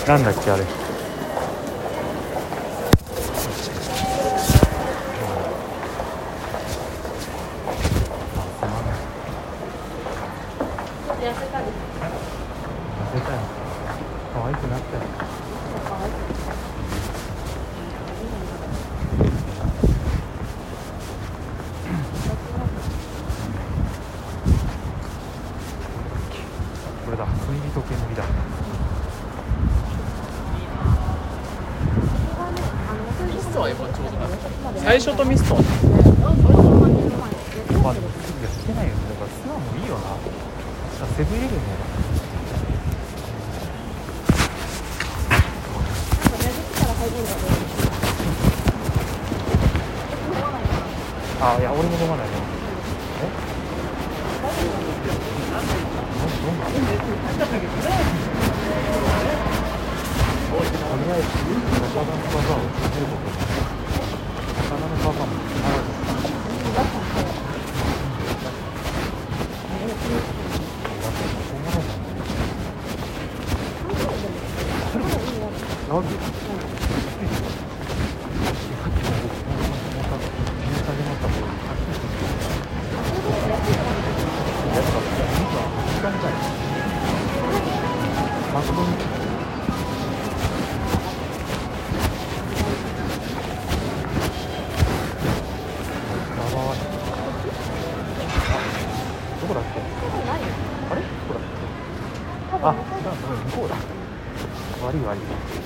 なんだっけあれ。可愛くなったよ。これだ、水煮時計のりだ。 ミストはやっぱちょうどだね。最初とミストはね。 まあでもすぐつけないよね。だから素直もいいよな。セブンイレブンもあ、いや俺も飲まないね。とりあえず魚のパパを作ること。魚のパパもなんでどこだっけ？あれ？どこだっけ？あ、向こうだ。悪い悪い。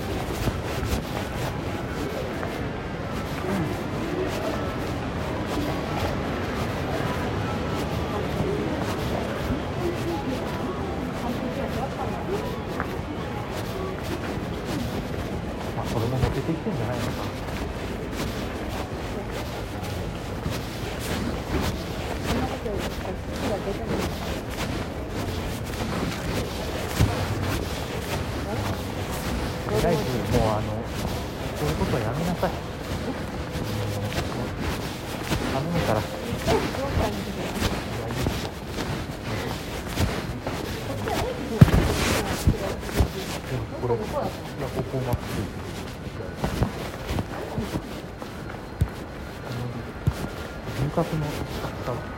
まあ子供も出てきてんじゃないのか。とりあえずもうそういうことはやめなさい。頼むから。これ、いや、ここまっすぐ。牛角の使う。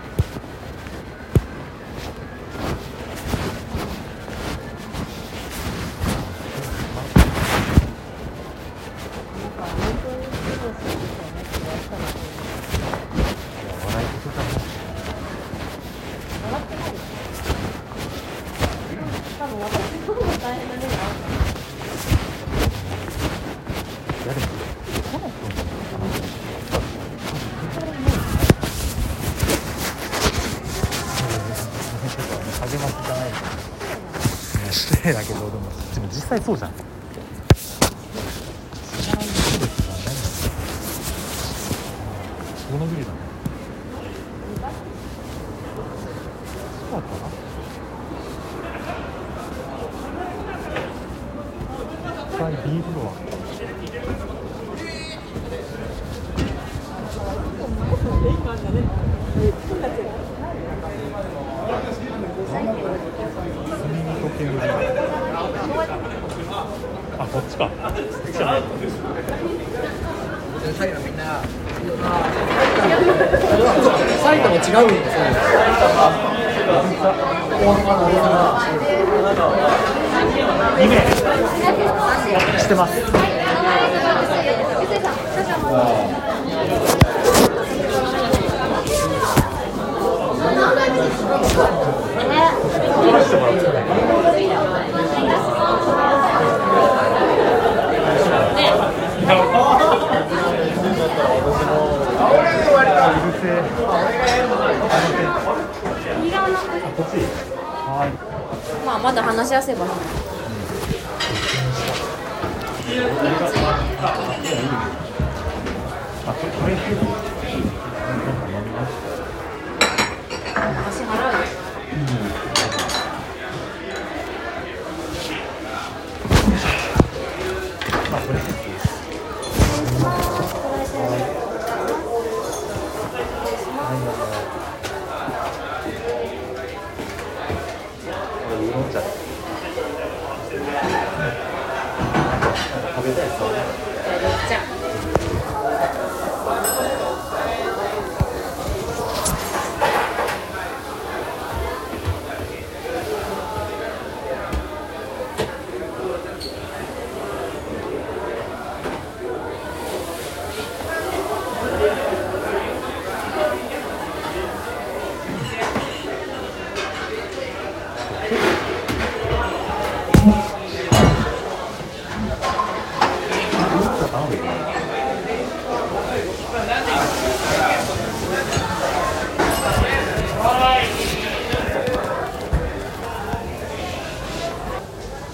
励ましじゃないから失礼だけど、でも実際そうじゃん。このビルだね。そうだったな。B フロア。あ、こっちか。 サイのみんなサイとも違うんですよ。 2名してます。 まあまだ話しやすい場所。足払う。 食べたいですよね。 じゃあじゃあ頼んでいいかな。